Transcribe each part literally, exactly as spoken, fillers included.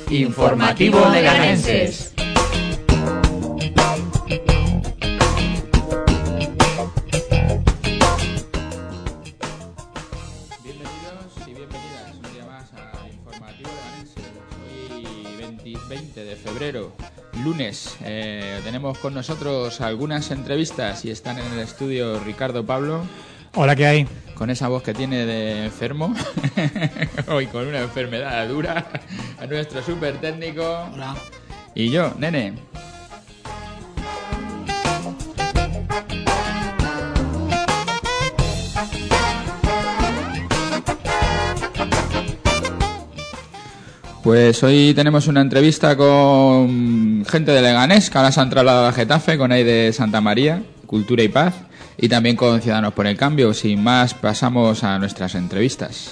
Informativo Leganenses. Bienvenidos y bienvenidas un día más a Informativo Leganenses. Hoy veinte de febrero, lunes. Eh, tenemos con nosotros algunas entrevistas y están en el estudio Ricardo Pablo. Hola, ¿qué hay? Con esa voz que tiene de enfermo, hoy con una enfermedad dura, a nuestro súper técnico. Hola. Y yo, Nene. Pues hoy tenemos una entrevista con gente de Leganés, que ahora se han trasladado a Getafe, con Aide Santa María, Cultura y Paz, y también con Ciudadanos por el Cambio. Sin más, pasamos a nuestras entrevistas.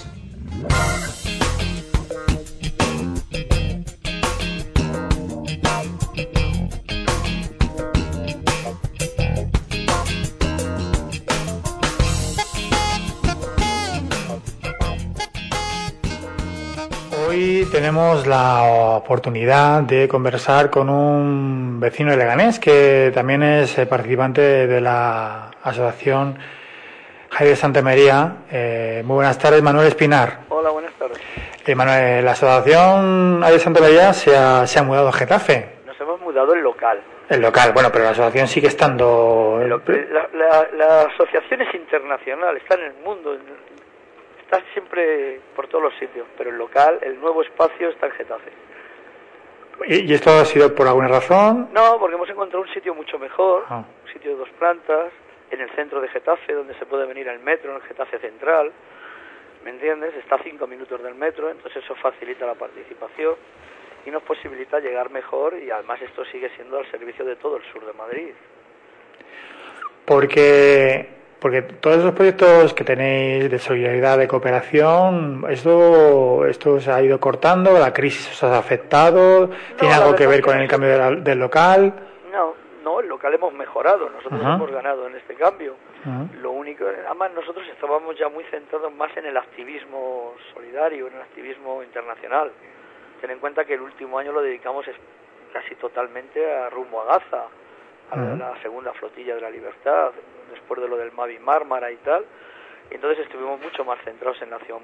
Hoy tenemos la oportunidad de conversar con un vecino de Leganés que también es participante de la asociación Aide Santa María. Eh, muy buenas tardes, Manuel Espinar. Hola, buenas tardes. Eh, Manuel, la asociación Aide Santa María se ha, se ha mudado a Getafe. Nos hemos mudado el local. El local, bueno, pero la asociación sigue estando... Lo, la, la, la asociación es internacional, está en el mundo, está siempre por todos los sitios, pero el local, el nuevo espacio está en Getafe. ¿Y, y esto ha sido por alguna razón? No, porque hemos encontrado un sitio mucho mejor, Ah. un sitio de dos plantas, en el centro de Getafe, donde se puede venir al metro, en el Getafe Central, ¿me entiendes? Está a cinco minutos del metro, entonces eso facilita la participación y nos posibilita llegar mejor, y además esto sigue siendo al servicio de todo el sur de Madrid. Porque, porque todos esos proyectos que tenéis de solidaridad, de cooperación, esto, esto se ha ido cortando, la crisis os ha afectado, ¿tiene No, algo la que ver verdad con que el cambio de la- del local? No, no, el local hemos mejorado, nosotros Ajá. hemos ganado en este cambio. Ajá. Lo único, además nosotros estábamos ya muy centrados más en el activismo solidario, en el activismo internacional. Ten en cuenta que el último año lo dedicamos es- casi totalmente a rumbo a Gaza, a la, Ajá. la segunda flotilla de la libertad, después de lo del Mavi Mármara y tal. Y entonces estuvimos mucho más centrados en la acción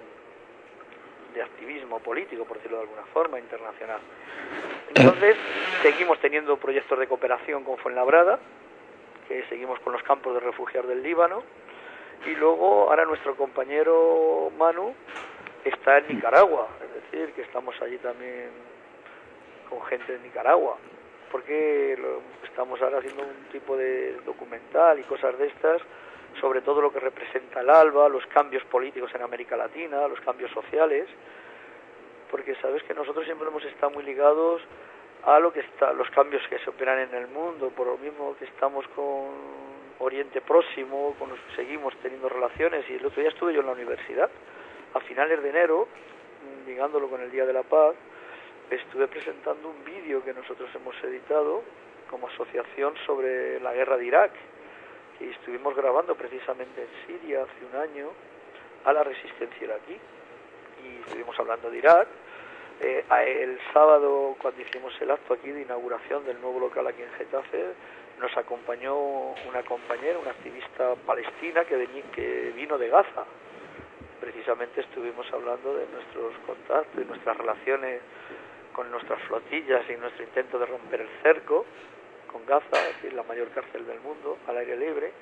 de activismo político, por decirlo de alguna forma, internacional. Entonces, seguimos teniendo proyectos de cooperación con Fuenlabrada, que seguimos con los campos de refugiados del Líbano, y luego ahora nuestro compañero Manu está en Nicaragua, es decir, que estamos allí también con gente de Nicaragua, porque lo- estamos ahora haciendo un tipo de documental y cosas de estas, sobre todo lo que representa el ALBA, los cambios políticos en América Latina, los cambios sociales, porque sabes que nosotros siempre hemos estado muy ligados a lo que está, los cambios que se operan en el mundo, por lo mismo que estamos con Oriente Próximo, con los que seguimos teniendo relaciones, y el otro día estuve yo en la universidad, a finales de enero, mm, ligándolo con el Día de la Paz, estuve presentando un vídeo que nosotros hemos editado como asociación sobre la guerra de Irak, y estuvimos grabando precisamente en Siria hace un año a la resistencia iraquí, y estuvimos hablando de Irak. Eh, a- el sábado, cuando hicimos el acto aquí de inauguración del nuevo local aquí en Getafe, nos acompañó una compañera, una activista palestina que, vení, que vino de Gaza. Precisamente estuvimos hablando de nuestros contactos y nuestras relaciones con nuestras flotillas y nuestro intento de romper el cerco con Gaza, es decir, la mayor cárcel del mundo, al aire libre,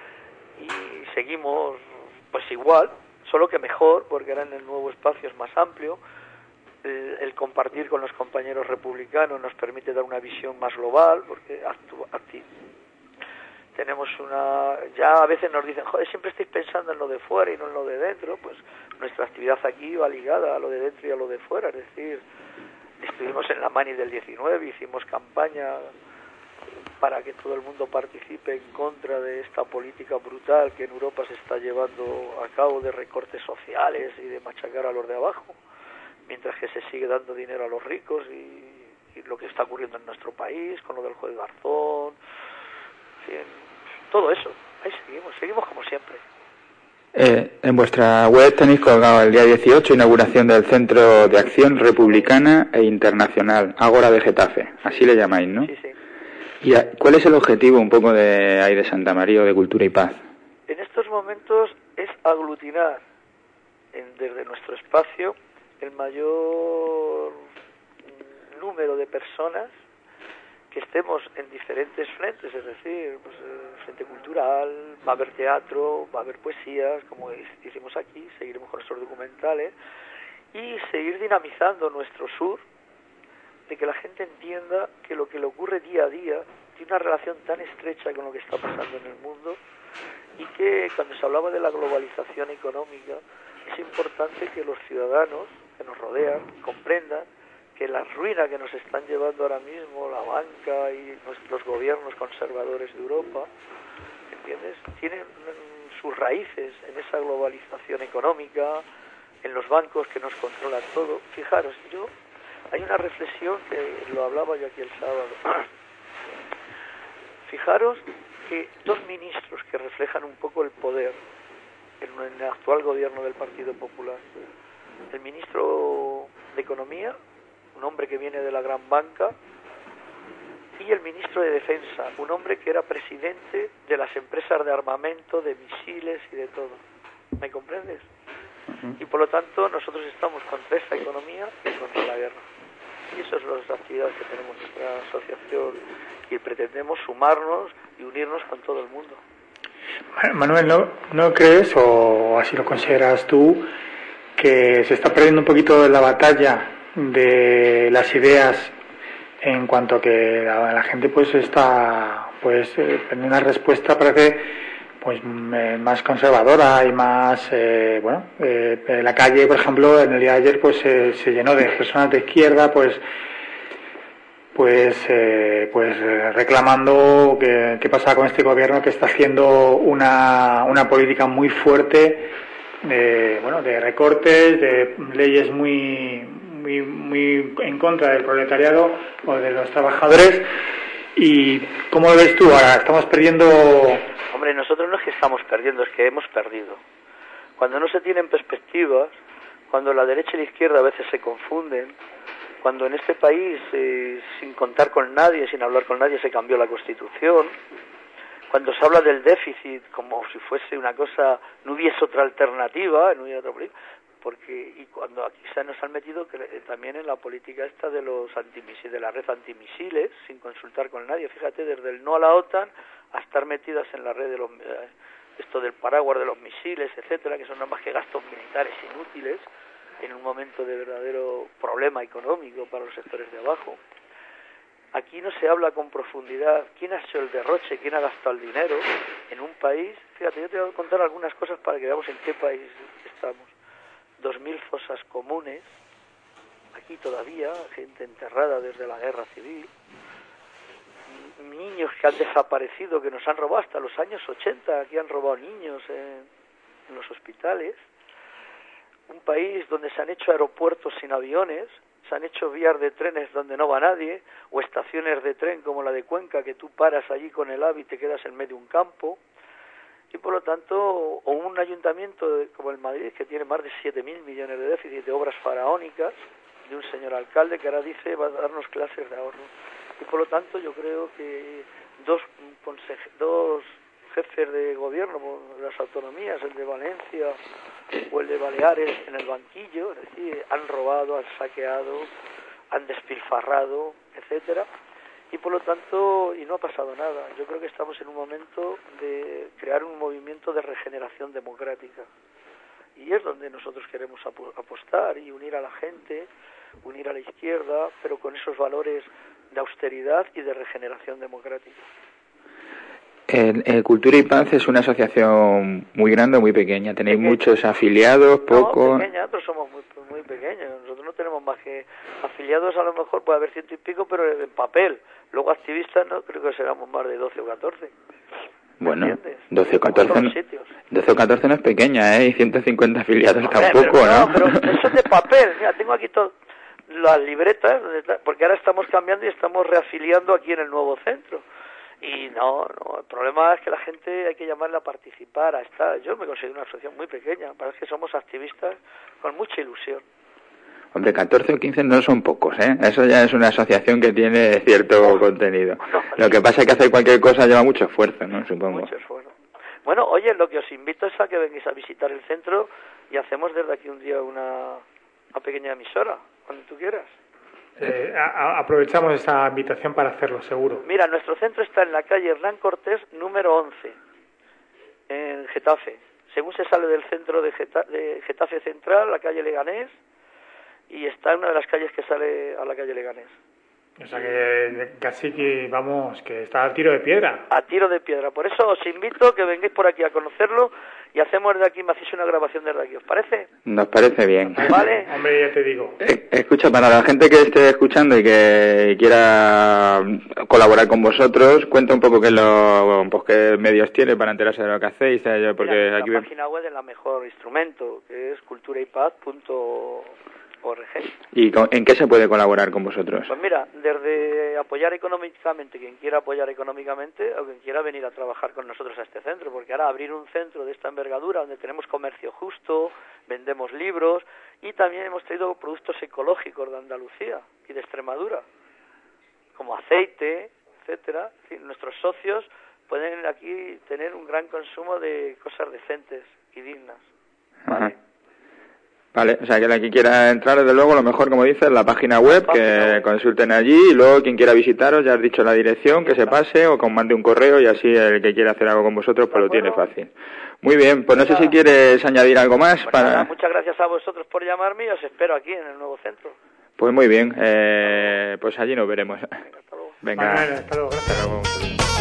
y seguimos pues igual, solo que mejor, porque ahora en el nuevo espacio es más amplio. El, el compartir con los compañeros republicanos nos permite dar una visión más global, porque actu, acti, tenemos una, ya a veces nos dicen, joder, siempre estáis pensando en lo de fuera y no en lo de dentro. Pues nuestra actividad aquí va ligada a lo de dentro y a lo de fuera, es decir, estuvimos en la Mani del diecinueve, hicimos campaña para que todo el mundo participe en contra de esta política brutal que en Europa se está llevando a cabo de recortes sociales y de machacar a los de abajo, mientras que se sigue dando dinero a los ricos, y, y lo que está ocurriendo en nuestro país con lo del juez Garzón, en fin, todo eso. Ahí seguimos, seguimos como siempre. Eh, en vuestra web tenéis colgado el día dieciocho, inauguración del Centro de Acción Republicana e Internacional, Ágora de Getafe, así le llamáis, ¿no? Sí, sí. ¿Y a, cuál es el objetivo un poco de ahí de Santa María o de Cultura y Paz? En estos momentos es aglutinar en, desde nuestro espacio el mayor número de personas que estemos en diferentes frentes, es decir, pues, el frente cultural, va a haber teatro, va a haber poesías, como hicimos aquí, seguiremos con nuestros documentales, y seguir dinamizando nuestro sur, de que la gente entienda que lo que le ocurre día a día tiene una relación tan estrecha con lo que está pasando en el mundo, y que cuando se hablaba de la globalización económica, es importante que los ciudadanos que nos rodean comprendan que la ruina que nos están llevando ahora mismo la banca y los gobiernos conservadores de Europa, ¿entiendes?, tienen sus raíces en esa globalización económica, en los bancos que nos controlan todo. Fijaros, yo hay una reflexión que lo hablaba yo aquí el sábado. Fijaros que dos ministros que reflejan un poco el poder en el actual gobierno del Partido Popular, el ministro de Economía, un hombre que viene de la gran banca, y el ministro de Defensa, un hombre que era presidente de las empresas de armamento, de misiles y de todo. ¿Me comprendes? Uh-huh. Y por lo tanto nosotros estamos contra esta economía y contra la guerra. Y esas son las actividades que tenemos en nuestra asociación y pretendemos sumarnos y unirnos con todo el mundo. Manuel, ¿no, no crees, o así lo consideras tú, que se está perdiendo un poquito la batalla de las ideas en cuanto a que la, la gente pues está pues eh, en una respuesta parece pues eh, más conservadora y más eh, bueno eh, en la calle, por ejemplo, en el día de ayer pues eh, se llenó de personas de izquierda pues pues eh, pues eh, reclamando que qué pasa con este gobierno que está haciendo una una política muy fuerte de bueno de recortes, de leyes muy muy muy en contra del proletariado o de los trabajadores. ¿Y cómo lo ves tú ahora? ¿Estamos perdiendo? Hombre, nosotros no es que estamos perdiendo, es que hemos perdido. Cuando no se tienen perspectivas, cuando la derecha y la izquierda a veces se confunden, cuando en este país, eh, sin contar con nadie, sin hablar con nadie, se cambió la Constitución, cuando se habla del déficit como si fuese una cosa, no hubiese otra alternativa, no hubiera otra política, porque y cuando aquí se nos han metido que, eh, también en la política esta de los antimisiles, de la red antimisiles, sin consultar con nadie, fíjate, desde el no a la OTAN a estar metidas en la red de los eh, esto del paraguas de los misiles, etcétera, que son nada más que gastos militares inútiles en un momento de verdadero problema económico para los sectores de abajo. Aquí no se habla con profundidad quién ha hecho el derroche, quién ha gastado el dinero en un país. Fíjate, yo te voy a contar algunas cosas para que veamos en qué país estamos. Dos mil fosas comunes, aquí todavía, gente enterrada desde la guerra civil, niños que han desaparecido, que nos han robado hasta los años ochenta, aquí han robado niños en, en los hospitales, un país donde se han hecho aeropuertos sin aviones, se han hecho vías de trenes donde no va nadie, o estaciones de tren como la de Cuenca, que tú paras allí con el AVI y te quedas en medio de un campo, y por lo tanto, o un ayuntamiento de, como el Madrid, que tiene más de siete mil millones de déficit de obras faraónicas, de un señor alcalde que ahora dice va a darnos clases de ahorro. Y por lo tanto yo creo que dos, conseje, dos jefes de gobierno de las autonomías, el de Valencia o el de Baleares, en el banquillo, es decir, han robado, han saqueado, han despilfarrado, etcétera, y por lo tanto, y no ha pasado nada. Yo creo que estamos en un momento de crear un movimiento de regeneración democrática, y es donde nosotros queremos apostar y unir a la gente, unir a la izquierda, pero con esos valores de austeridad y de regeneración democrática. El, el Cultura y Paz es una asociación muy grande o muy pequeña. ¿Tenéis pequeña. muchos afiliados, pocos? No, pequeña, pero somos muy, muy pequeños. Nosotros no tenemos más que afiliados, a lo mejor puede haber ciento y pico, pero en papel. Luego activistas no, creo que seramos más de doce o catorce. Bueno, doce o catorce no, doce o catorce no es pequeña, ¿eh? Y ciento cincuenta afiliados Hombre, tampoco, pero, ¿no? No, pero eso es de papel. Mira, tengo aquí todo, las libretas, porque ahora estamos cambiando y estamos reafiliando aquí en el nuevo centro. Y no, no, el problema es que la gente hay que llamarla a participar, a estar. Yo me considero una asociación muy pequeña, parece que somos activistas con mucha ilusión. Hombre, catorce o quince no son pocos, ¿eh? Eso ya es una asociación que tiene cierto oh, contenido. No, lo que pasa es que hacer cualquier cosa lleva mucho esfuerzo, ¿no? Supongo. Mucho esfuerzo. Bueno, oye, lo que os invito es a que vengáis a visitar el centro y hacemos desde aquí un día una, una pequeña emisora, cuando tú quieras. Eh, a, aprovechamos esta invitación para hacerlo, seguro. Mira, nuestro centro está en la calle Hernán Cortés, número once, en Getafe. Según se sale del centro de Getafe, de Getafe Central, la calle Leganés, y está en una de las calles que sale a la calle Leganés. O sea que casi que, vamos, que está a tiro de piedra. A tiro de piedra. Por eso os invito a que vengáis por aquí a conocerlo y hacemos de aquí, me hacéis una grabación desde aquí. ¿Os parece? Nos parece bien. ¿Vale? Hombre, ya te digo. Eh, escucha, para la gente que esté escuchando y que quiera colaborar con vosotros, cuenta un poco qué, lo, pues, qué medios tiene para enterarse de lo que hacéis. Porque Mira, aquí la página web es la mejor instrumento, que es cultura y paz punto org. ¿Y con, en qué se puede colaborar con vosotros? Pues mira, desde apoyar económicamente, quien quiera apoyar económicamente, o quien quiera venir a trabajar con nosotros a este centro, porque ahora abrir un centro de esta envergadura, donde tenemos comercio justo, vendemos libros, y también hemos traído productos ecológicos de Andalucía y de Extremadura, como aceite, etcétera. En fin, nuestros socios pueden aquí tener un gran consumo de cosas decentes y dignas. ¿Vale? Ajá. Vale, o sea, que la que quiera entrar, desde luego, lo mejor, como dices, la página web, la página que web. Consulten allí, y luego quien quiera visitaros, ya has dicho la dirección, que se pase, o que os mande un correo, y así el que quiera hacer algo con vosotros, pues lo tiene fácil. Muy bien, pues no sé si quieres añadir algo más. Pues para. Nada, muchas gracias a vosotros por llamarme y os espero aquí en el nuevo centro. Pues muy bien, eh, pues allí nos veremos. Venga, hasta luego. Venga, vale, hasta luego. Gracias. Hasta luego.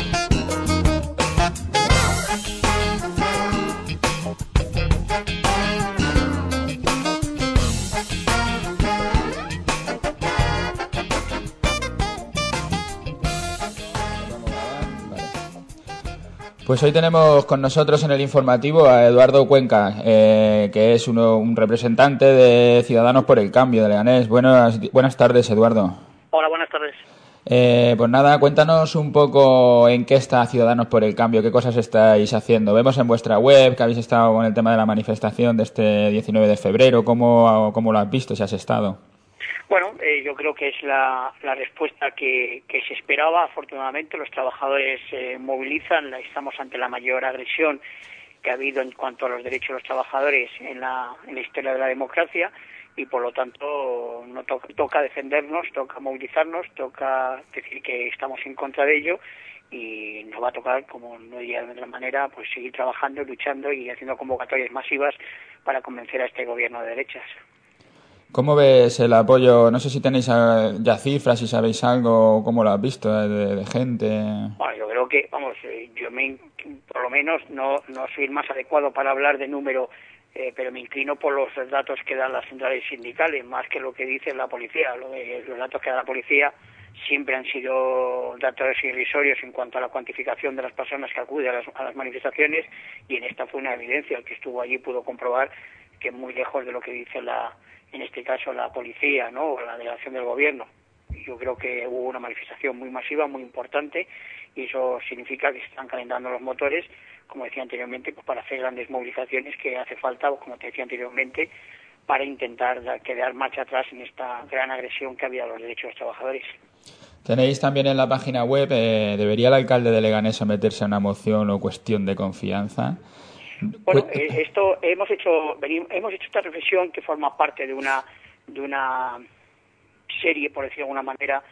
Pues hoy tenemos con nosotros en el informativo a Eduardo Cuenca, eh, que es uno, un representante de Ciudadanos por el Cambio de Leganés. Buenas, buenas tardes, Eduardo. Hola, buenas tardes. Eh, pues nada, cuéntanos un poco en qué está Ciudadanos por el Cambio, qué cosas estáis haciendo. Vemos en vuestra web que habéis estado con el tema de la manifestación de este diecinueve de febrero. ¿Cómo, cómo lo has visto, si has estado? Bueno, eh, yo creo que es la, la respuesta que, que se esperaba. Afortunadamente, los trabajadores se eh, movilizan. Estamos ante la mayor agresión que ha habido en cuanto a los derechos de los trabajadores en la, en la historia de la democracia, y por lo tanto no to- toca defendernos, toca movilizarnos, toca decir que estamos en contra de ello, y nos va a tocar, como no diría de otra manera, pues seguir trabajando, luchando y haciendo convocatorias masivas para convencer a este gobierno de derechas. ¿Cómo ves el apoyo? No sé si tenéis ya cifras, si sabéis algo, cómo lo has visto de, de gente. Bueno, yo creo que, vamos, yo me, por lo menos no, no soy el más adecuado para hablar de número, eh, pero me inclino por los datos que dan las centrales sindicales, más que lo que dice la policía. Lo de, los datos que da la policía siempre han sido datos irrisorios en cuanto a la cuantificación de las personas que acuden a las, a las manifestaciones, y en esta fue una evidencia. El que estuvo allí pudo comprobar que muy lejos de lo que dice la en este caso la policía, ¿no?, o la delegación del gobierno. Yo creo que hubo una manifestación muy masiva, muy importante, y eso significa que se están calentando los motores, como decía anteriormente, pues para hacer grandes movilizaciones que hace falta, como te decía anteriormente, para intentar dar, que dar marcha atrás en esta gran agresión que ha habido a los derechos de los trabajadores. Tenéis también en la página web, eh, ¿debería el alcalde de Leganés someterse a una moción o cuestión de confianza? Bueno, eh, esto hemos hecho venimos, hemos hecho esta reflexión que forma parte de una de una serie, por decirlo de alguna manera,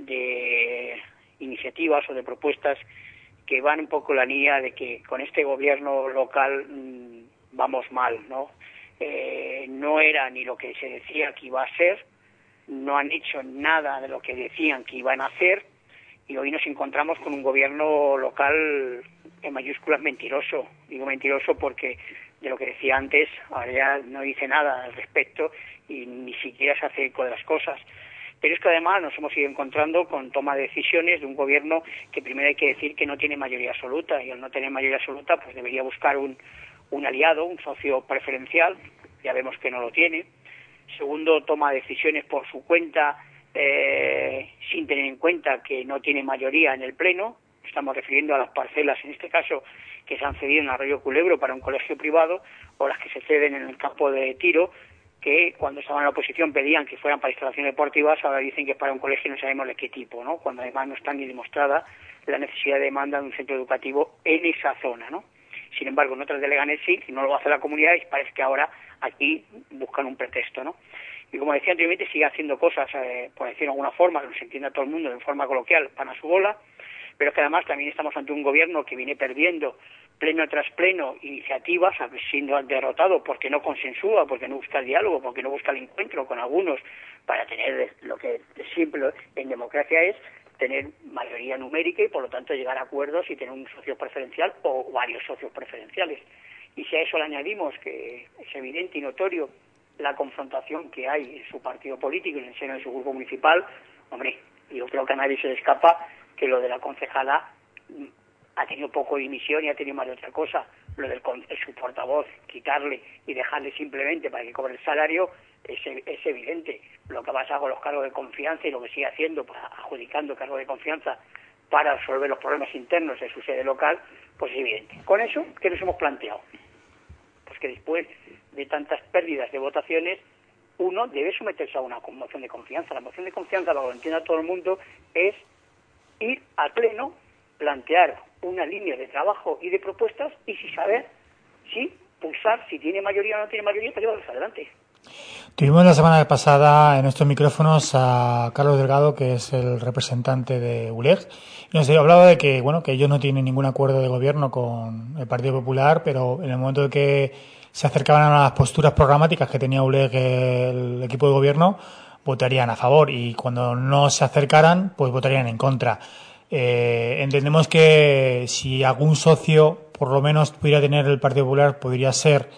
de iniciativas o de propuestas que van un poco en la línea de que con este gobierno local mmm, vamos mal, ¿no? Eh, no era ni lo que se decía que iba a ser, no han hecho nada de lo que decían que iban a hacer, y hoy nos encontramos con un gobierno local en mayúsculas mentiroso. Digo mentiroso porque de lo que decía antes, ahora ya no dice nada al respecto y ni siquiera se hace eco de las cosas. Pero es que además nos hemos ido encontrando con toma de decisiones de un gobierno que primero hay que decir que no tiene mayoría absoluta, y al no tener mayoría absoluta pues debería buscar un, un aliado, un socio preferencial. Ya vemos que no lo tiene. Segundo, toma decisiones por su cuenta, eh, sin tener en cuenta que no tiene mayoría en el Pleno. estamos refiriendo a las parcelas, en este caso, que se han cedido en Arroyo Culebro para un colegio privado, o las que se ceden en el campo de tiro, que cuando estaban en la oposición pedían que fueran para instalaciones deportivas, ahora dicen que es para un colegio no sabemos de qué tipo, ¿no? Cuando además no está ni demostrada la necesidad de demanda de un centro educativo en esa zona, ¿no? Sin embargo, en otras de Leganés sí, no lo hace la comunidad y parece que ahora aquí buscan un pretexto, ¿no? Y como decía anteriormente, sigue haciendo cosas, eh, por decirlo de alguna forma, que nos entienda todo el mundo de forma coloquial, pan a su bola, pero es que además también estamos ante un gobierno que viene perdiendo pleno tras pleno iniciativas, siendo derrotado porque no consensúa, porque no busca el diálogo, porque no busca el encuentro con algunos para tener lo que siempre en democracia es tener mayoría numérica y por lo tanto llegar a acuerdos y tener un socio preferencial o varios socios preferenciales. Y si a eso le añadimos que es evidente y notorio la confrontación que hay en su partido político y en el seno de su grupo municipal, hombre, yo creo que a nadie se le escapa que lo de la concejala ha tenido poco de dimisión y ha tenido más de otra cosa. Lo del de su portavoz, quitarle y dejarle simplemente para que cobre el salario, es, es evidente. Lo que pasa con los cargos de confianza y lo que sigue haciendo, para, adjudicando cargos de confianza para resolver los problemas internos de su sede local, pues es evidente. Con eso, ¿qué nos hemos planteado? Pues que después de tantas pérdidas de votaciones, uno debe someterse a una moción de confianza. La moción de confianza, para que lo entienda todo el mundo, es ir al Pleno, plantear una línea de trabajo y de propuestas y si saber si pulsar, si tiene mayoría o no tiene mayoría, para llevarlos adelante. Tuvimos la semana pasada en estos micrófonos a Carlos Delgado, que es el representante de U L E G, y nos hablaba de que bueno que ellos no tienen ningún acuerdo de gobierno con el Partido Popular, pero en el momento de que se acercaban a las posturas programáticas que tenía U L E G, el equipo de gobierno, votarían a favor, y cuando no se acercaran, pues votarían en contra. Eh, entendemos que si algún socio, por lo menos, pudiera tener el Partido Popular, podría ser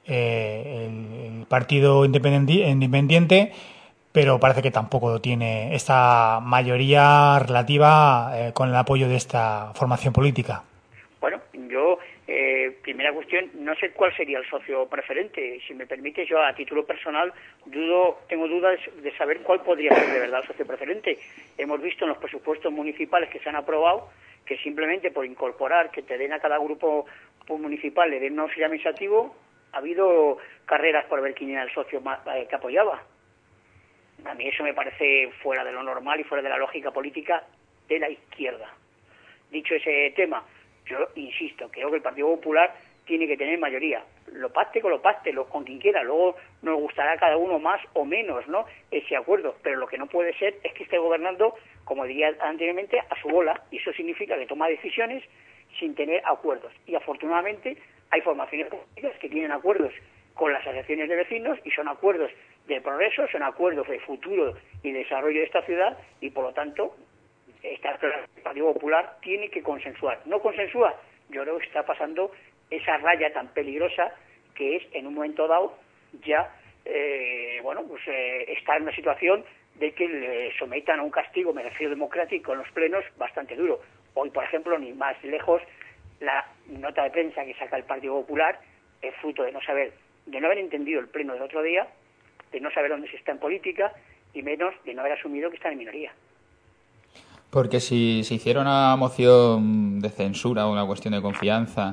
eh, el, el Partido Independiente, pero parece que tampoco lo tiene esta mayoría relativa eh, con el apoyo de esta formación política. Bueno, yo, eh, primera cuestión, no sé cuál sería el socio preferente. Si me permite, yo a título personal dudo, tengo dudas de saber cuál podría ser de verdad el socio preferente. Hemos visto en los presupuestos municipales que se han aprobado que simplemente por incorporar, que te den a cada grupo municipal, le den un auxiliar administrativo, ha habido carreras por ver quién era el socio más, eh, que apoyaba. A mí eso me parece fuera de lo normal y fuera de la lógica política de la izquierda. Dicho ese tema, yo insisto, creo que el Partido Popular tiene que tener mayoría. Lo pacte con lo pacte, lo, con quien quiera. Luego nos gustará a cada uno más o menos, ¿no?, ese acuerdo. Pero lo que no puede ser es que esté gobernando, como diría anteriormente, a su bola. Y eso significa que toma decisiones sin tener acuerdos. Y afortunadamente hay formaciones políticas que tienen acuerdos con las asociaciones de vecinos y son acuerdos de progreso, son acuerdos de futuro y desarrollo de esta ciudad y por lo tanto esta, el Partido Popular tiene que consensuar. ¿No consensúa? Yo creo que está pasando esa raya tan peligrosa que es en un momento dado ya eh, bueno pues eh, está en una situación de que le sometan a un castigo, me refiero democrático, en los plenos bastante duro. Hoy, por ejemplo, ni más lejos, la nota de prensa que saca el Partido Popular es fruto de no saber, de no haber entendido el pleno del otro día, de no saber dónde se está en política y menos de no haber asumido que está en minoría. Porque si se hiciera una moción de censura o una cuestión de confianza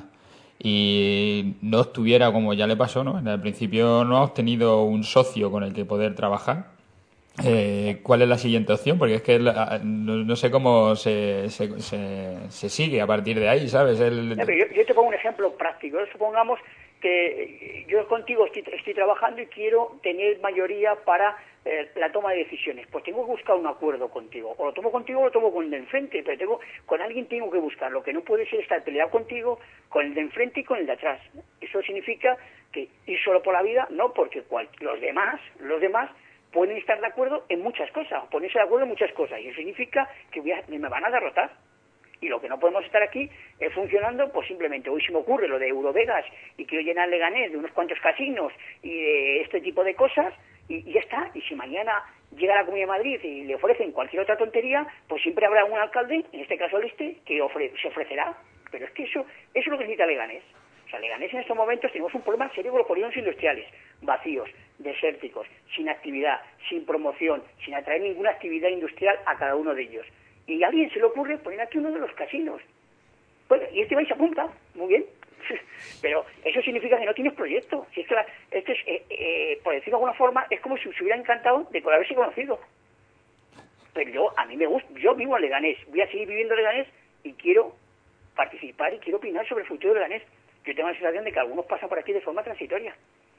y no estuviera, como ya le pasó, ¿no?, en el principio no ha obtenido un socio con el que poder trabajar, eh, ¿cuál es la siguiente opción? Porque es que la, no, no sé cómo se, se, se, se sigue a partir de ahí, ¿sabes? El... No, yo, yo te pongo un ejemplo práctico. Supongamos que yo contigo estoy, estoy trabajando y quiero tener mayoría para eh, la toma de decisiones. Pues tengo que buscar un acuerdo contigo. O lo tomo contigo o lo tomo con el de enfrente, pero tengo, con alguien tengo que buscar. Lo que no puede ser estar peleado contigo, con el de enfrente y con el de atrás. Eso significa que ir solo por la vida, no, porque cual, los demás, los demás pueden estar de acuerdo en muchas cosas, ponerse de acuerdo en muchas cosas, y eso significa que voy a, me van a derrotar. Y lo que no podemos estar aquí es funcionando, pues simplemente hoy se me ocurre lo de Eurovegas y quiero llenar Leganés de unos cuantos casinos y de este tipo de cosas y, y ya está. Y si mañana llega a la Comunidad de Madrid y le ofrecen cualquier otra tontería, pues siempre habrá un alcalde, en este caso el este, que ofre, se ofrecerá. Pero es que eso, eso es lo que necesita Leganés. O sea, Leganés en estos momentos tenemos un problema serio con los polígonos industriales, vacíos, desérticos, sin actividad, sin promoción, sin atraer ninguna actividad industrial a cada uno de ellos. Y a alguien se le ocurre poner aquí uno de los casinos. Bueno, y este vais a apunta, muy bien. Pero eso significa que no tienes proyecto. Si es que la, este es, eh, eh, por decirlo de alguna forma, es como si os hubiera encantado de haberse conocido. Pero yo, a mí me gusta, yo vivo en Leganés, voy a seguir viviendo en Leganés y quiero participar y quiero opinar sobre el futuro de Leganés. Yo tengo la sensación de que algunos pasan por aquí de forma transitoria.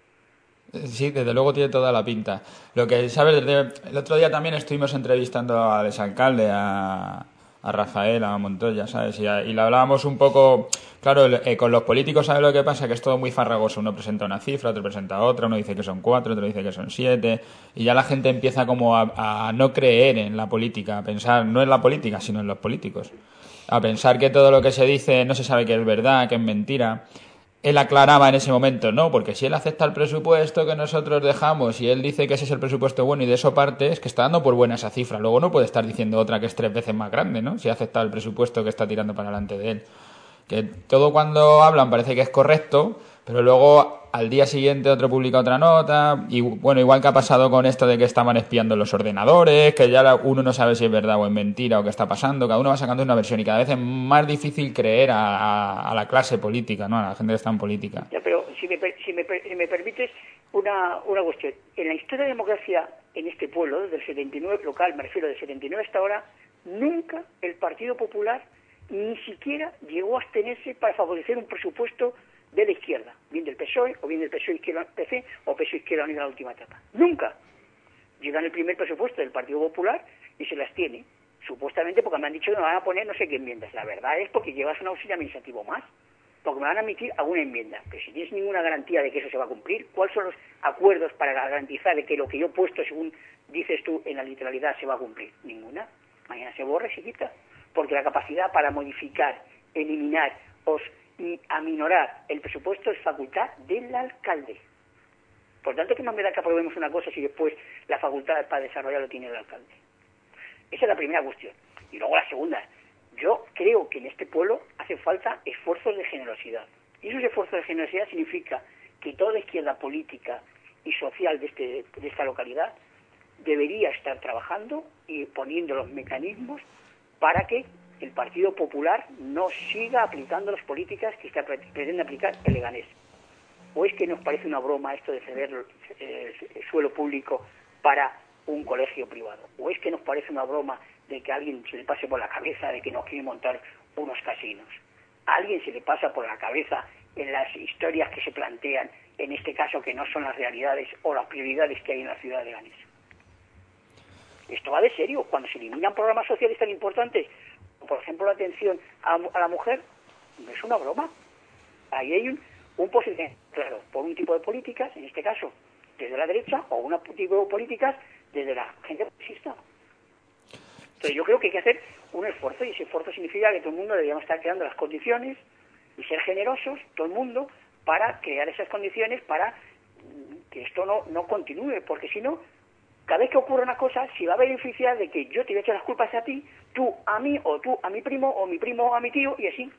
Sí, desde luego tiene toda la pinta. Lo que, ¿sabes? Desde el otro día también estuvimos entrevistando al exalcalde, a, a Rafael, a Montoya, ¿sabes? Y, a, y le hablábamos un poco, claro, eh, con los políticos, ¿sabes lo que pasa? Que es todo muy farragoso. Uno presenta una cifra, otro presenta otra, uno dice que son cuatro, otro dice que son siete, y ya la gente empieza como a, a no creer en la política, a pensar no en la política, sino en los políticos. A pensar que todo lo que se dice no se sabe que es verdad, que es mentira. Él aclaraba en ese momento, no, porque si él acepta el presupuesto que nosotros dejamos y él dice que ese es el presupuesto bueno y de eso parte, es que está dando por buena esa cifra. Luego no puede estar diciendo otra que es tres veces más grande, ¿no? Si acepta el presupuesto que está tirando para delante de él. Que todo cuando hablan parece que es correcto, pero luego al día siguiente otro publica otra nota. Y bueno, igual que ha pasado con esto de que estaban espiando los ordenadores, que ya uno no sabe si es verdad o es mentira o qué está pasando. Cada uno va sacando una versión y cada vez es más difícil creer a, a, a la clase política, ¿no? A la gente que está en política. Ya, pero si me, si me, si me permites una, una cuestión. En la historia de democracia en este pueblo, desde el setenta y nueve local, me refiero del setenta y nueve hasta ahora, nunca el Partido Popular ni siquiera llegó a abstenerse para favorecer un presupuesto de la izquierda, bien del P S O E, o bien del P S O E izquierda P C, o P S O E izquierda unida en la última etapa. Nunca. Llegan el primer presupuesto del Partido Popular y se las tiene, supuestamente porque me han dicho que me van a poner no sé qué enmiendas. La verdad es porque llevas un auxilio administrativo más, porque me van a emitir alguna enmienda. Pero si tienes ninguna garantía de que eso se va a cumplir, ¿cuáles son los acuerdos para garantizar de que lo que yo he puesto, según dices tú, en la literalidad se va a cumplir? Ninguna. Mañana se borra y se quita. Porque la capacidad para modificar, eliminar o aminorar el presupuesto es facultad del alcalde. Por tanto, ¿qué más me da que aprobemos una cosa si después la facultad para desarrollarlo tiene el alcalde? Esa es la primera cuestión. Y luego la segunda. Yo creo que en este pueblo hace falta esfuerzos de generosidad. Y esos esfuerzos de generosidad significa que toda la izquierda política y social de, este, de esta localidad debería estar trabajando y poniendo los mecanismos para que el Partido Popular no siga aplicando las políticas que está, pretende aplicar el Leganés. ¿O es que nos parece una broma esto de ceder eh, suelo público para un colegio privado? ¿O es que nos parece una broma de que a alguien se le pase por la cabeza de que nos quiere montar unos casinos? ¿A alguien se le pasa por la cabeza en las historias que se plantean, en este caso que no son las realidades o las prioridades que hay en la ciudad de Leganés? Esto va de serio. Cuando se eliminan programas sociales tan importantes, por ejemplo la atención a, a la mujer, no es una broma. Ahí hay un, un posicionamiento, claro, por un tipo de políticas, en este caso desde la derecha, o un tipo de políticas desde la gente progresista. Entonces yo creo que hay que hacer un esfuerzo, y ese esfuerzo significa que todo el mundo deberíamos estar creando las condiciones y ser generosos, todo el mundo, para crear esas condiciones para que esto no, no continúe, porque si no, cada vez que ocurre una cosa, si va a beneficiar de que yo te voy a echar las culpas a ti, tú a mí, o tú a mi primo, o mi primo a mi tío, y así.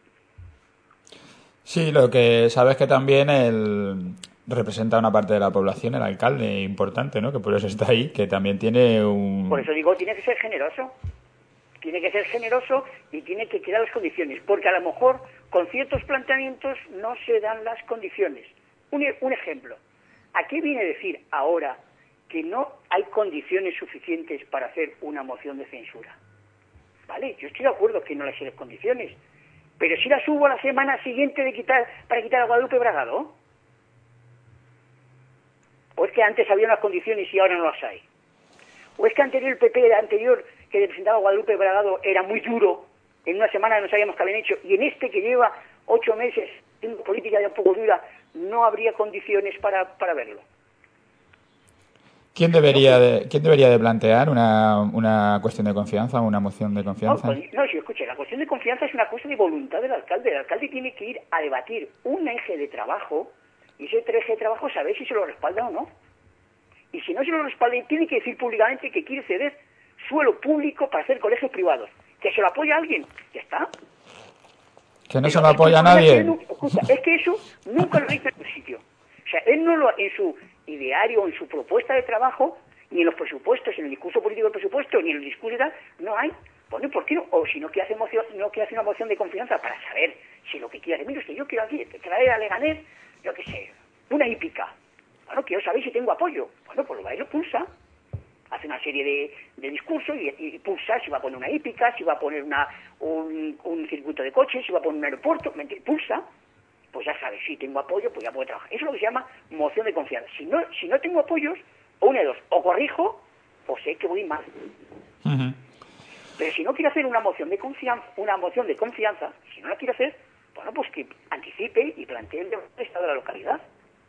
Sí, lo que sabes que también el representa una parte de la población, el alcalde, importante, ¿no? Que por eso está ahí, que también tiene un... Por eso digo, tiene que ser generoso. Tiene que ser generoso y tiene que crear las condiciones, porque a lo mejor con ciertos planteamientos no se dan las condiciones. Un, un ejemplo. ¿A qué viene decir ahora que no hay condiciones suficientes para hacer una moción de censura? Vale, yo estoy de acuerdo que no les hay las condiciones, pero si las hubo la semana siguiente de quitar para quitar a Guadalupe Bragado, o es que antes había unas condiciones y ahora no las hay, o es que anterior el P P anterior que representaba a Guadalupe Bragado era muy duro, en una semana no sabíamos qué habían hecho, y en este que lleva ocho meses haciendo política ya un poco dura, no habría condiciones para, para verlo. ¿Quién debería de, ¿quién debería de plantear una, una cuestión de confianza o una moción de confianza? No, no, si escuche, la cuestión de confianza es una cosa de voluntad del alcalde. El alcalde tiene que ir a debatir un eje de trabajo, y ese eje de trabajo saber si se lo respalda o no. Y si no se lo respalda, tiene que decir públicamente que quiere ceder suelo público para hacer colegios privados. Que se lo apoya a alguien, ya está. Que no Pero se lo apoya a nadie. No, escucha, es que eso nunca lo ha dicho en ningún sitio. O sea, él no lo, en su ideario, en su propuesta de trabajo, ni en los presupuestos, en el discurso político del presupuesto, ni en el discurso de tal, no hay Bueno, ¿por qué no? O si no quiere hacer moción, no quiere hacer una moción de confianza para saber si lo que quiere, mire usted, yo quiero aquí traer a Leganés, yo qué sé, una hípica. Bueno, quiero saber si tengo apoyo. Bueno, pues lo va y lo pulsa. Hace una serie de, de discursos y, y pulsa si va a poner una hípica, si va a poner una un, un circuito de coches, si va a poner un aeropuerto, ¿me entiendes? Pulsa, pues ya sabes, si tengo apoyo, pues ya puedo trabajar. Eso es lo que se llama moción de confianza. Si no, si no tengo apoyos, o una de dos, o corrijo, o sé que voy mal. Uh-huh. Pero si no quiere hacer una moción de confianza, una moción de confianza, si no la quiere hacer, bueno, pues que anticipe y plantee el estado de la localidad.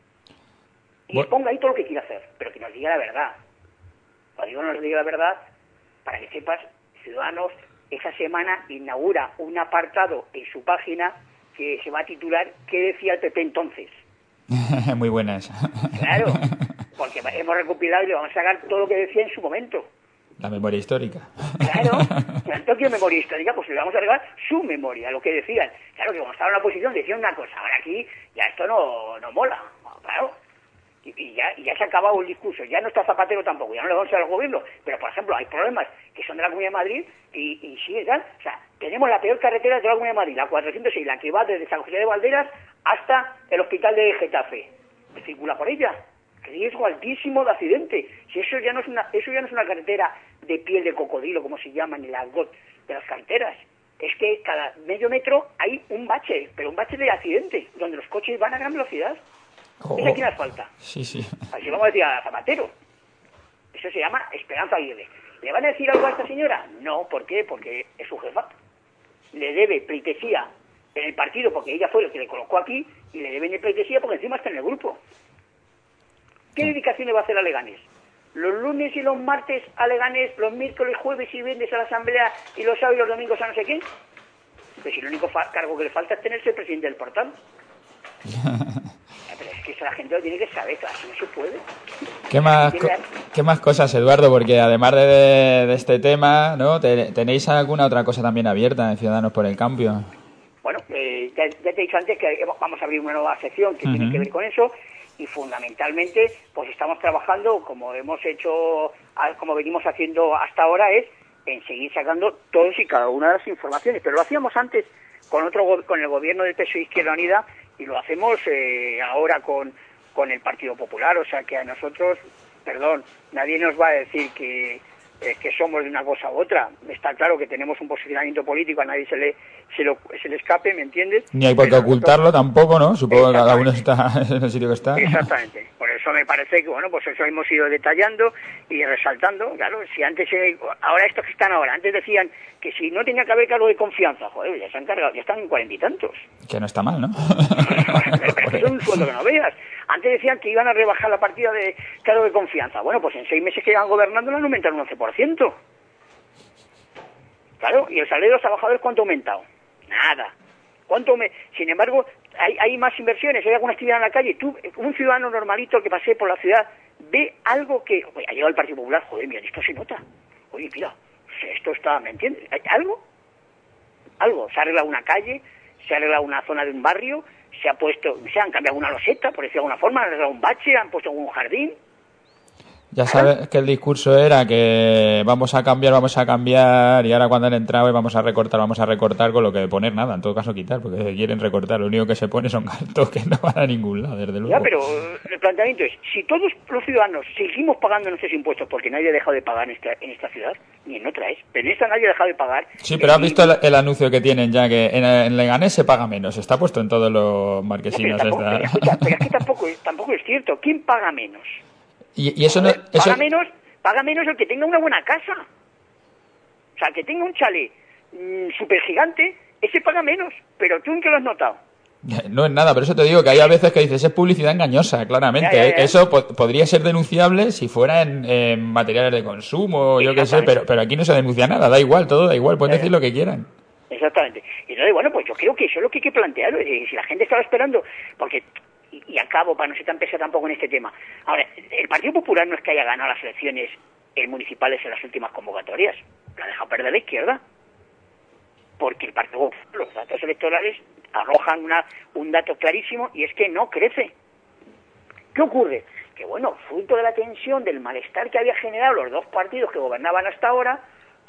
Y bueno, ponga ahí todo lo que quiera hacer, pero que nos diga la verdad. Cuando digo nos diga la verdad, para que sepas, Ciudadanos esa semana inaugura un apartado en su página que se va a titular ¿Qué decía el P P entonces? Muy buena esa. Claro, porque hemos recopilado y le vamos a sacar todo lo que decía en su momento. La memoria histórica. Claro, tanto que memoria histórica, pues le vamos a regalar su memoria, lo que decían. Claro que cuando estaban en la oposición decían una cosa, ahora aquí ya esto no, no mola, claro. Y, y, ya, y ya se ha acabado el discurso, ya no está Zapatero tampoco, ya no le vamos a dar al gobierno, pero por ejemplo hay problemas que son de la Comunidad de Madrid y, y sí, tal, o sea, tenemos la peor carretera de toda la Comunidad de Madrid, la cuatrocientos seis, la que va desde San José de Valderas hasta el hospital de Getafe, que circula por ella, riesgo altísimo de accidente, si eso ya no es una, eso ya no es una carretera de piel de cocodrilo, como se llama, ni la G O T de las carreteras, es que cada medio metro hay un bache, pero un bache de accidente, donde los coches van a gran velocidad. Oh, ¿Es aquí la falta? Sí, sí. Así vamos a decir a Zapatero. Eso se llama Esperanza Aguirre. ¿Le van a decir algo a esta señora? No, ¿por qué? Porque es su jefa. Le debe pleitesía en el partido porque ella fue la que le colocó aquí y le deben de pleitesía porque encima está en el grupo. ¿Qué dedicación le va a hacer a Leganés? Los lunes y los martes a Leganés, los miércoles, jueves y viernes a la asamblea y los sábados y los domingos a no sé qué. Pues si el único cargo que le falta es tenerse el presidente del portal. Pero es que eso la gente lo tiene que saber, así no se puede. ¿Qué más, co- ¿Qué más cosas, Eduardo? Porque además de, de, de este tema, ¿no? Te, ¿tenéis alguna otra cosa también abierta en Ciudadanos por el Cambio? Bueno, eh, ya, ya te he dicho antes que vamos a abrir una nueva sección que uh-huh. tiene que ver con eso y fundamentalmente pues estamos trabajando, como hemos hecho, como venimos haciendo hasta ahora, es en seguir sacando todos y cada una de las informaciones. Pero lo hacíamos antes con otro con el gobierno del P S O E Izquierda Unida y lo hacemos eh, ahora con, con el Partido Popular, o sea que a nosotros, perdón, nadie nos va a decir que, eh, que somos de una cosa u otra. Está claro que tenemos un posicionamiento político, a nadie se le se, lo, se le escape, ¿me entiendes? Ni hay por qué ocultarlo nosotros... tampoco, ¿no? Supongo que cada uno está en el sitio que está. Exactamente, por eso me parece que, bueno, pues eso hemos ido detallando y resaltando, claro, si antes, eh, ahora estos que están ahora, antes decían que si no tenía que haber cargo de confianza, joder, ya se han cargado, ya están en cuarenta y tantos. Que no está mal, ¿no? Pero es un sueldo que no veas. Antes decían que iban a rebajar la partida de cargo de confianza. Bueno, pues en seis meses que llevan gobernando la han aumentado un once por ciento. Claro, ¿y el salario de los trabajadores cuánto ha aumentado? Nada. ¿Cuánto me... Sin embargo, hay, hay más inversiones, hay alguna actividad en la calle. Tú, un ciudadano normalito que pase por la ciudad, ve algo que... Oye, ha llegado el Partido Popular, joder, mira, esto se nota. Oye, mira, esto está, ¿me entiendes? ¿Hay algo? Algo. Se ha arreglado una calle, se ha arreglado una zona de un barrio, se ha puesto, se han cambiado una loseta, por decirlo de alguna forma, han arreglado un bache, han puesto un jardín. Ya sabes que el discurso era que vamos a cambiar, vamos a cambiar, y ahora cuando han entrado y vamos a recortar, vamos a recortar, con lo que poner nada, en todo caso quitar, porque quieren recortar, lo único que se pone son gastos que no van a ningún lado, desde luego. Ya, pero el planteamiento es, si todos los ciudadanos seguimos pagando nuestros impuestos, porque nadie ha dejado de pagar en esta, en esta ciudad, ni en otra es, pero en esta nadie ha dejado de pagar. Sí, pero has visto el, el anuncio que tienen ya, que en, en Leganés se paga menos, está puesto en todos los marquesinos. No, pero, tampoco, esta... pero, escucha, pero es que tampoco, tampoco es cierto, ¿quién paga menos? Y, y eso no... Paga eso... menos paga menos el que tenga una buena casa. O sea, el que tenga un chalet mmm, súper gigante, ese paga menos. Pero tú, ¿en qué lo has notado? No es nada, pero eso te digo, que hay a veces que dices, es publicidad engañosa, claramente. Ya, ya, ya. Eso po- podría ser denunciable si fuera en, en materiales de consumo, yo qué sé, pero, pero aquí no se denuncia nada, da igual, todo da igual, pueden decir lo que quieran. Exactamente. Y entonces, bueno, pues yo creo que eso es lo que hay que plantear. Eh, si la gente estaba esperando, porque... Y, y acabo, para no ser tan pesado tampoco en este tema. Ahora, el Partido Popular no es que haya ganado las elecciones eh, municipales en las últimas convocatorias. Lo ha dejado perder la izquierda. Porque el Partido Popular, los datos electorales arrojan una, un dato clarísimo y es que no crece. ¿Qué ocurre? Que bueno, fruto de la tensión, del malestar que había generado los dos partidos que gobernaban hasta ahora,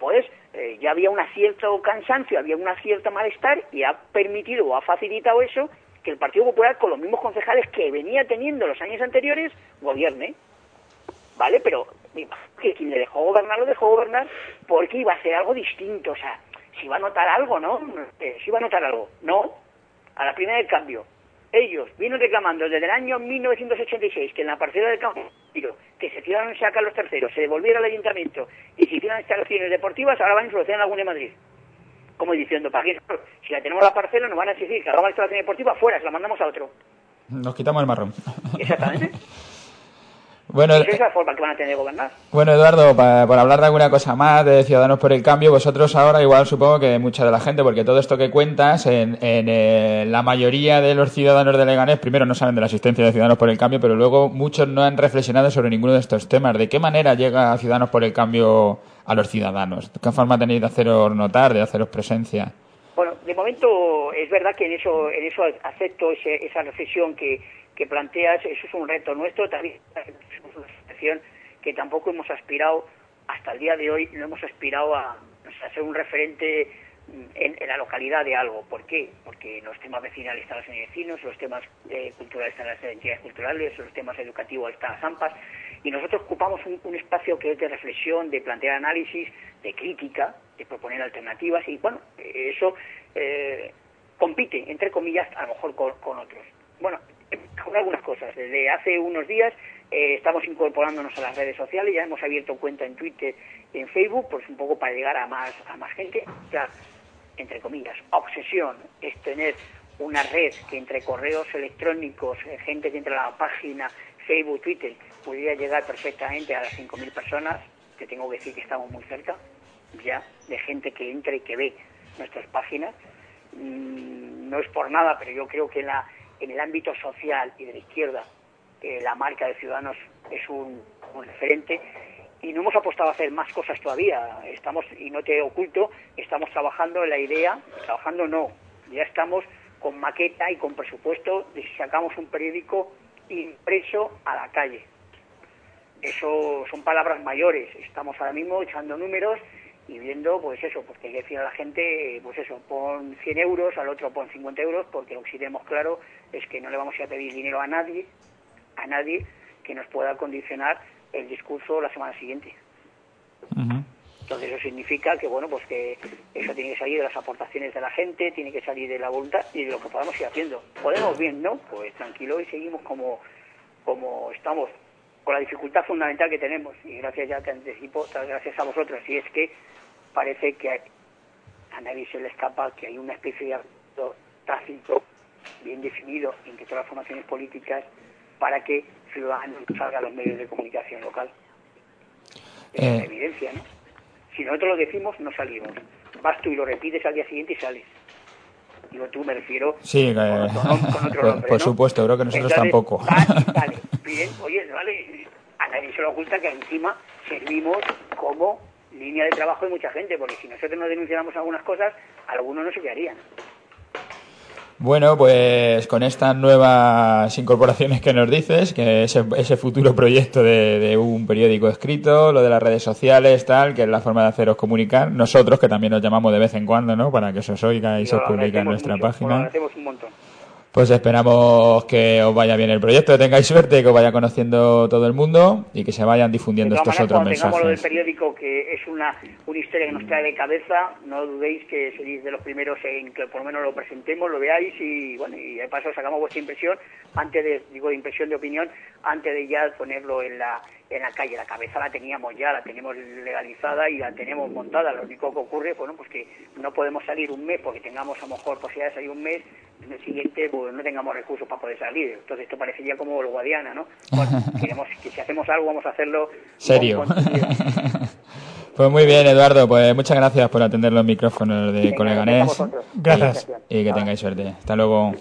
pues eh, ya había un cierto cansancio, había una cierta malestar y ha permitido o ha facilitado eso que el Partido Popular, con los mismos concejales que venía teniendo los años anteriores, gobierne, ¿vale? Pero que quien le dejó gobernar, lo dejó gobernar porque iba a hacer algo distinto, o sea, si iba a notar algo, ¿no? Eh, si iba a notar algo, no, a la primera del cambio. Ellos vienen reclamando desde el año mil novecientos ochenta y seis que en la parcela del campo que se tiraron a Carlos tercero, se devolviera al ayuntamiento y se hicieran instalaciones deportivas, ahora van a solucionar alguna en Madrid. Como diciendo, ¿para qué? Si la tenemos la parcela nos van a decir que hagamos la instalación deportiva fuera, se la mandamos a otro. Nos quitamos el marrón. Exactamente. Bueno, esa es la forma que van a tener de gobernar. Bueno, Eduardo, para, por hablar de alguna cosa más de Ciudadanos por el Cambio, vosotros ahora igual supongo que mucha de la gente, porque todo esto que cuentas, en, en eh, la mayoría de los ciudadanos de Leganés, primero no saben de la existencia de Ciudadanos por el Cambio, pero luego muchos no han reflexionado sobre ninguno de estos temas. ¿De qué manera llega Ciudadanos por el Cambio a los ciudadanos? ¿De qué forma tenéis de haceros notar, de haceros presencia? Bueno, de momento es verdad que en eso en eso acepto ese, esa reflexión que, que planteas, eso es un reto nuestro, también es una situación que tampoco hemos aspirado, hasta el día de hoy no hemos aspirado a, a ser un referente en, en la localidad de algo. ¿Por qué? Porque los temas vecinales están las vecinos, los temas eh, culturales están las entidades culturales, los temas educativos están las AMPAs, y nosotros ocupamos un, un espacio que es de reflexión, de plantear análisis, de crítica, de proponer alternativas, y bueno, eso eh, compite, entre comillas, a lo mejor con, con otros. Bueno, con algunas cosas. Desde hace unos días eh, estamos incorporándonos a las redes sociales, ya hemos abierto cuenta en Twitter y en Facebook, pues un poco para llegar a más a más gente. Ya, entre comillas, obsesión es tener una red que entre correos electrónicos, eh, gente que entra a la página, Facebook, Twitter, pudiera llegar perfectamente a las cinco mil personas. Te tengo que decir que estamos muy cerca ya de gente que entra y que ve nuestras páginas. Mm, no es por nada, pero yo creo que en, la, en el ámbito social y de la izquierda eh, la marca de Ciudadanos es un, un referente, y no hemos apostado a hacer más cosas todavía. Estamos, y no te oculto, estamos trabajando en la idea, trabajando no, ya estamos con maqueta y con presupuesto de si sacamos un periódico impreso a la calle. Eso son palabras mayores. Estamos ahora mismo echando números y viendo, pues eso, porque hay que decir a la gente, pues eso, pon cien euros, al otro pon cincuenta euros, porque lo que sí tenemos claro es que no le vamos a pedir dinero a nadie, a nadie que nos pueda condicionar el discurso la semana siguiente. Uh-huh. Entonces eso significa que, bueno, pues que eso tiene que salir de las aportaciones de la gente, tiene que salir de la voluntad y de lo que podamos ir haciendo. ¿Podemos bien? No, pues tranquilo, y seguimos como, como estamos, con la dificultad fundamental que tenemos, y gracias, ya te anticipo, gracias a vosotros, y es que parece que a nadie se le escapa que hay una especie de tráfico bien definido entre todas las formaciones políticas para que Ciudadanos salga a los medios de comunicación local. Es eh. una evidencia, ¿no? Si nosotros lo decimos, no salimos. Vas tú y lo repites al día siguiente y sales. Digo tú, me refiero sí, con, eh, otro, con otro nombre, por ¿no? supuesto, creo que nosotros Entonces, tampoco. Vale, vale, bien, oye, vale, a nadie se lo oculta que encima servimos como línea de trabajo de mucha gente, porque si nosotros no denunciáramos algunas cosas, algunos no se quedarían. Bueno, pues con estas nuevas incorporaciones que nos dices, que ese, ese futuro proyecto de, de un periódico escrito, lo de las redes sociales, tal, que es la forma de haceros comunicar, nosotros que también os llamamos de vez en cuando, ¿no?, para que se os oiga y se os publique en nuestra mucho, página. Lo agradecemos un montón. Pues esperamos que os vaya bien el proyecto, que tengáis suerte, que os vaya conociendo todo el mundo y que se vayan difundiendo estos maneras, otros cuando mensajes. Tengamos lo del periódico, que es una, una historia que nos trae de cabeza, no dudéis que seréis de los primeros en que por lo menos lo presentemos, lo veáis y bueno, y de paso sacamos vuestra impresión, antes de, digo, de impresión de opinión, antes de ya ponerlo en la en la calle. La cabeza la teníamos ya, la tenemos legalizada y la tenemos montada. Lo único que ocurre, bueno, pues que no podemos salir un mes porque tengamos a lo mejor posibilidad de salir un mes, en el siguiente pues no tengamos recursos para poder salir. Entonces esto parecería como el Guadiana, ¿no? Bueno, queremos que si hacemos algo vamos a hacerlo serio. Pues muy bien, Eduardo, pues muchas gracias por atender los micrófonos de Coleganés. Gracias. Y, y que tengáis suerte. Hasta luego.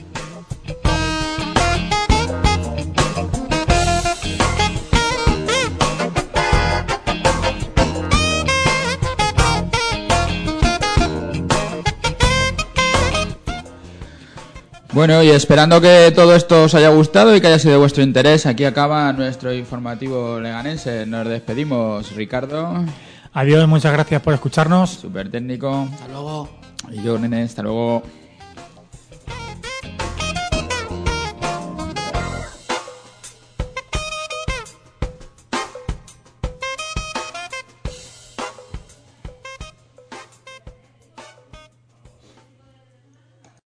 Bueno, y esperando que todo esto os haya gustado y que haya sido de vuestro interés, aquí acaba nuestro informativo leganense. Nos despedimos, Ricardo. Adiós, muchas gracias por escucharnos. Súper técnico. Hasta luego. Y yo, nene, hasta luego.